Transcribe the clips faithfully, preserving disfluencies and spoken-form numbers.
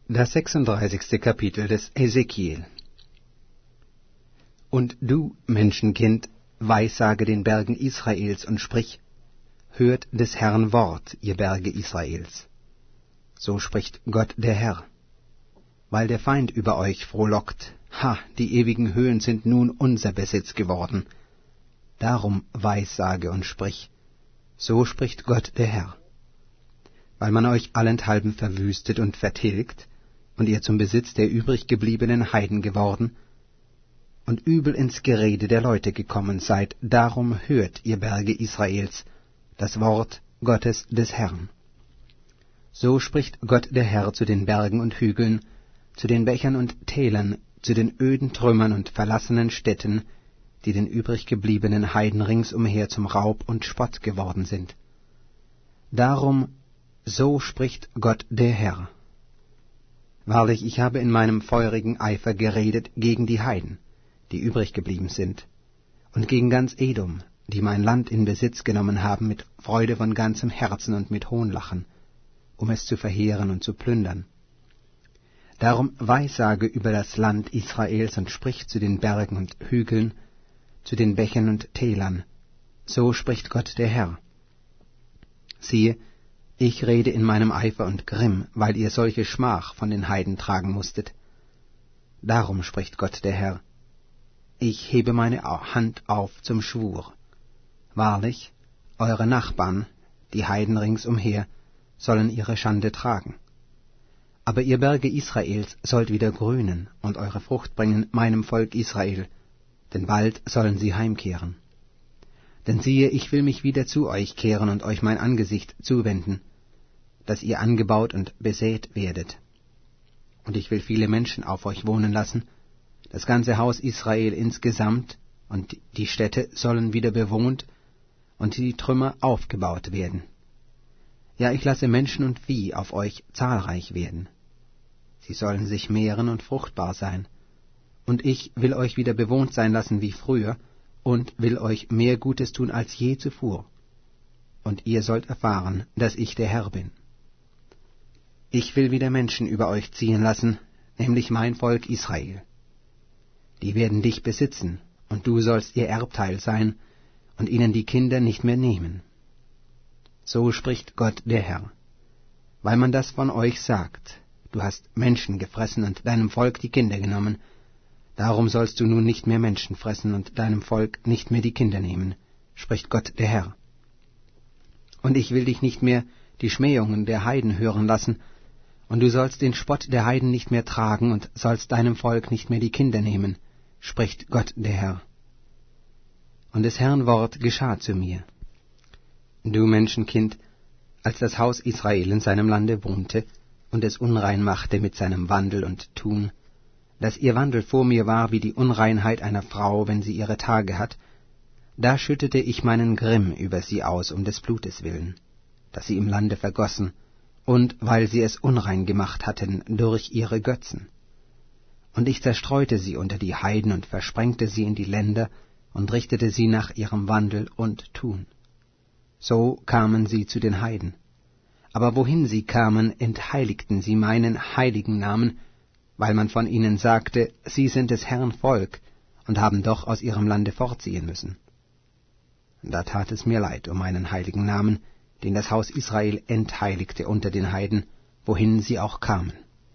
Das sechsunddreißigste Kapitel des Hesekiel. Und du, Menschenkind, weissage den Bergen Israels und sprich: Hört des Herrn Wort, ihr Berge Israels. So spricht Gott der Herr. Weil der Feind über euch frohlockt, ha, die ewigen Höhen sind nun unser Besitz geworden. Darum weissage und sprich: So spricht Gott der Herr. Weil man euch allenthalben verwüstet und vertilgt, und ihr zum Besitz der übriggebliebenen Heiden geworden und übel ins Gerede der Leute gekommen seid, darum hört, ihr Berge Israels, das Wort Gottes des Herrn. So spricht Gott der Herr zu den Bergen und Hügeln, zu den Bächern und Tälern, zu den öden Trümmern und verlassenen Städten, die den übriggebliebenen Heiden ringsumher zum Raub und Spott geworden sind. Darum, so spricht Gott der Herr. Wahrlich, ich habe in meinem feurigen Eifer geredet gegen die Heiden, die übrig geblieben sind, und gegen ganz Edom, die mein Land in Besitz genommen haben mit Freude von ganzem Herzen und mit Hohnlachen, um es zu verheeren und zu plündern. Darum weissage über das Land Israels und sprich zu den Bergen und Hügeln, zu den Bächen und Tälern. So spricht Gott der Herr. Siehe, ich rede in meinem Eifer und Grimm, weil ihr solche Schmach von den Heiden tragen musstet. Darum spricht Gott der Herr: Ich hebe meine Hand auf zum Schwur. Wahrlich, eure Nachbarn, die Heiden ringsumher, sollen ihre Schande tragen. Aber ihr Berge Israels sollt wieder grünen und eure Frucht bringen meinem Volk Israel, denn bald sollen sie heimkehren. Denn siehe, ich will mich wieder zu euch kehren und euch mein Angesicht zuwenden, dass ihr angebaut und besät werdet. Und ich will viele Menschen auf euch wohnen lassen, das ganze Haus Israel insgesamt, und die Städte sollen wieder bewohnt und die Trümmer aufgebaut werden. Ja, ich lasse Menschen und Vieh auf euch zahlreich werden. Sie sollen sich mehren und fruchtbar sein. Und ich will euch wieder bewohnt sein lassen wie früher, und will euch mehr Gutes tun als je zuvor. Und ihr sollt erfahren, dass ich der Herr bin. Ich will wieder Menschen über euch ziehen lassen, nämlich mein Volk Israel. Die werden dich besitzen, und du sollst ihr Erbteil sein, und ihnen die Kinder nicht mehr nehmen. So spricht Gott der Herr. Weil man das von euch sagt: Du hast Menschen gefressen und deinem Volk die Kinder genommen, darum sollst du nun nicht mehr Menschen fressen und deinem Volk nicht mehr die Kinder nehmen, spricht Gott der Herr. Und ich will dich nicht mehr die Schmähungen der Heiden hören lassen, und du sollst den Spott der Heiden nicht mehr tragen und sollst deinem Volk nicht mehr die Kinder nehmen, spricht Gott der Herr. Und des Herrn Wort geschah zu mir. Du Menschenkind, als das Haus Israel in seinem Lande wohnte und es unrein machte mit seinem Wandel und Tun, dass ihr Wandel vor mir war wie die Unreinheit einer Frau, wenn sie ihre Tage hat, da schüttete ich meinen Grimm über sie aus um des Blutes willen, das sie im Lande vergossen, und weil sie es unrein gemacht hatten durch ihre Götzen. Und ich zerstreute sie unter die Heiden und versprengte sie in die Länder und richtete sie nach ihrem Wandel und Tun. So kamen sie zu den Heiden. Aber wohin sie kamen, entheiligten sie meinen heiligen Namen, weil man von ihnen sagte, sie sind des Herrn Volk und haben doch aus ihrem Lande fortziehen müssen. Da tat es mir leid um meinen heiligen Namen, den das Haus Israel entheiligte unter den Heiden, wohin sie auch kamen.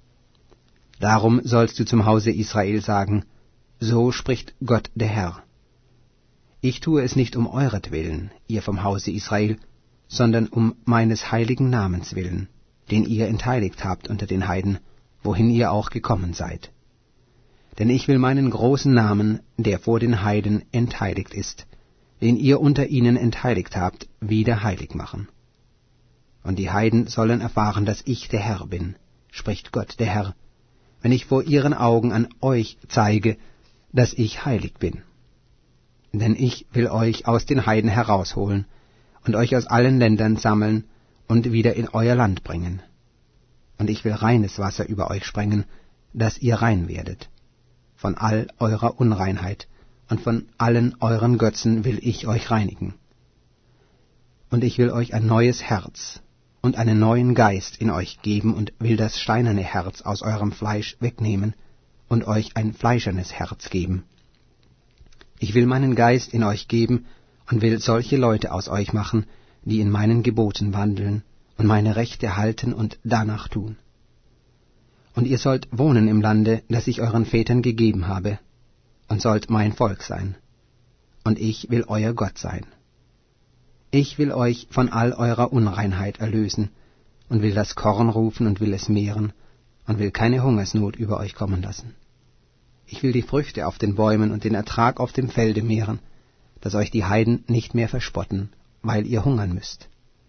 Darum sollst du zum Hause Israel sagen: So spricht Gott der Herr. Ich tue es nicht um euretwillen, ihr vom Hause Israel, sondern um meines heiligen Namens willen, den ihr entheiligt habt unter den Heiden, wohin ihr auch gekommen seid. Denn ich will meinen großen Namen, der vor den Heiden entheiligt ist, den ihr unter ihnen entheiligt habt, wieder heilig machen. Und die Heiden sollen erfahren, dass ich der Herr bin, spricht Gott der Herr, wenn ich vor ihren Augen an euch zeige, dass ich heilig bin. Denn ich will euch aus den Heiden herausholen und euch aus allen Ländern sammeln und wieder in euer Land bringen. Und ich will reines Wasser über euch sprengen, dass ihr rein werdet. Von all eurer Unreinheit und von allen euren Götzen will ich euch reinigen. Und ich will euch ein neues Herz und einen neuen Geist in euch geben und will das steinerne Herz aus eurem Fleisch wegnehmen und euch ein fleischernes Herz geben. Ich will meinen Geist in euch geben und will solche Leute aus euch machen, die in meinen Geboten wandeln und meine Rechte halten und danach tun. Und ihr sollt wohnen im Lande, das ich euren Vätern gegeben habe, und sollt mein Volk sein, und ich will euer Gott sein. Ich will euch von all eurer Unreinheit erlösen, und will das Korn rufen und will es mehren, und will keine Hungersnot über euch kommen lassen. Ich will die Früchte auf den Bäumen und den Ertrag auf dem Felde mehren, dass euch die Heiden nicht mehr verspotten, weil ihr hungern müsst.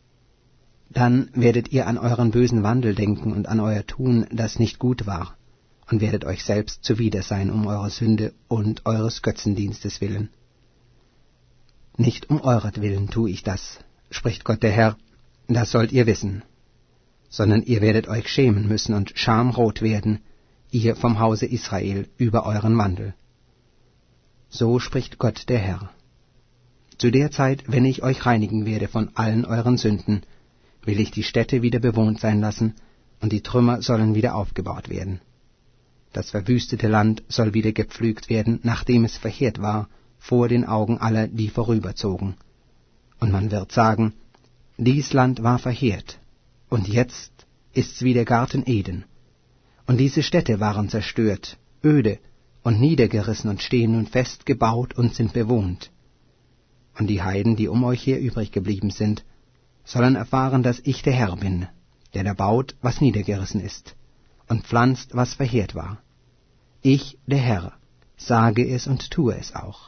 Dann werdet ihr an euren bösen Wandel denken und an euer Tun, das nicht gut war, und werdet euch selbst zuwider sein um eure Sünde und eures Götzendienstes willen. Nicht um euretwillen tue ich das, spricht Gott der Herr, das sollt ihr wissen, sondern ihr werdet euch schämen müssen und schamrot werden, ihr vom Hause Israel, über euren Wandel. So spricht Gott der Herr. Zu der Zeit, wenn ich euch reinigen werde von allen euren Sünden, will ich die Städte wieder bewohnt sein lassen, und die Trümmer sollen wieder aufgebaut werden. Das verwüstete Land soll wieder gepflügt werden, nachdem es verheert war, vor den Augen aller, die vorüberzogen. Und man wird sagen, dies Land war verheert, und jetzt ist's wie der Garten Eden. Und diese Städte waren zerstört, öde und niedergerissen und stehen nun fest gebaut und sind bewohnt. Und die Heiden, die um euch her übrig geblieben sind, sollen erfahren, dass ich der Herr bin, der da baut, was niedergerissen ist, und pflanzt, was verheert war. Ich, der Herr, sage es und tue es auch.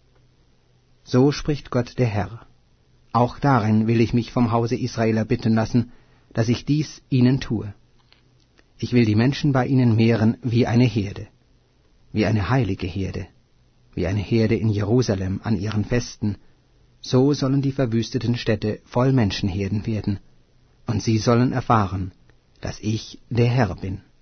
So spricht Gott der Herr. Auch darin will ich mich vom Hause Israel erbitten lassen, dass ich dies ihnen tue. Ich will die Menschen bei ihnen mehren wie eine Herde, wie eine heilige Herde, wie eine Herde in Jerusalem an ihren Festen. So sollen die verwüsteten Städte voll Menschenherden werden, und sie sollen erfahren, dass ich der Herr bin.